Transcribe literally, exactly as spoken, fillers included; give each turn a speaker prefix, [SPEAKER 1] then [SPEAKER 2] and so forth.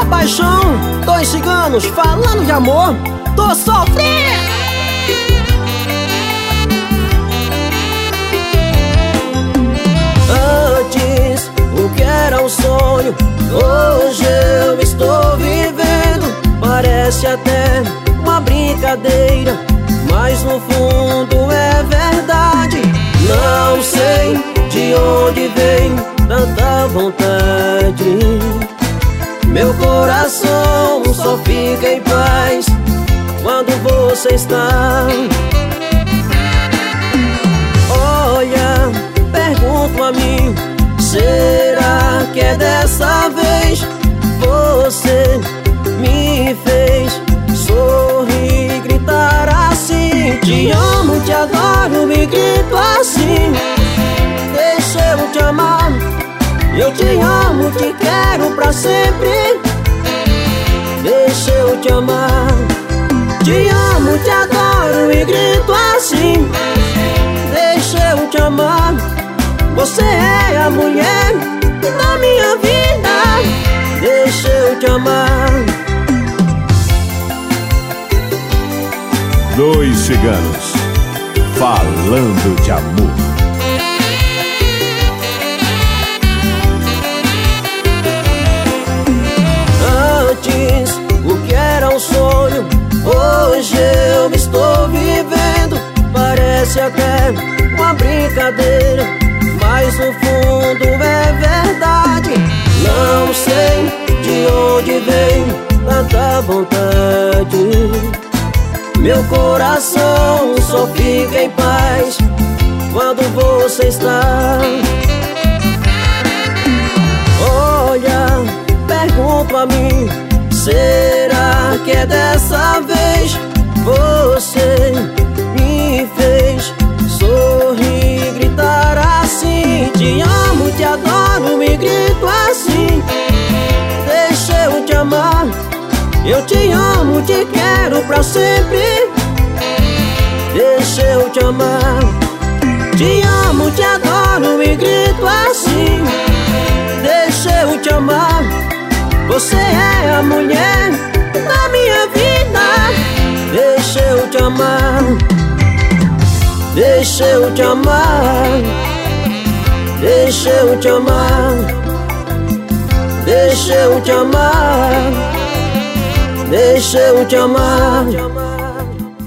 [SPEAKER 1] paixão, dois ciganos falando de amor. Tô sofrendo. Antes, o que era um sonho, hoje eu estou vivendo. Parece até uma brincadeira, mas no fundo é verdade. Não sei de onde vem tanta vontade. Meu coração só fica em paz quando você está. Olha, pergunto a mim, será que é dessa vez? Você me fez sorrir, gritar assim: te amo, te adoro, me grito assim. Deixa eu te amar, eu te amo, te quero pra sempre. Deixa eu te amar, te amo, te adoro e grito assim. Deixa eu te amar, você é a mulher da minha vida. Deixa eu te amar.
[SPEAKER 2] Dois ciganos falando de amor.
[SPEAKER 1] Antes, o que era um sonho, hoje eu estou vivendo. Parece até uma brincadeira, mas no fundo é verdade. Não sei de onde vem tanta vontade. Meu coração só fica em paz quando você está. Olha, pergunto a mim, será que é dessa vez? Você me fez sorrir, gritar assim: te amo, te adoro, me grito assim. Deixa eu te amar, eu te amo, te quero pra sempre. Deixa eu te amar, te amo, te adoro, me grito assim. Deixa eu te amar, você é a mulher da minha vida. Deixa eu te amar, deixa eu te amar, deixa eu te amar, deixa eu te amar, deixa eu te amar.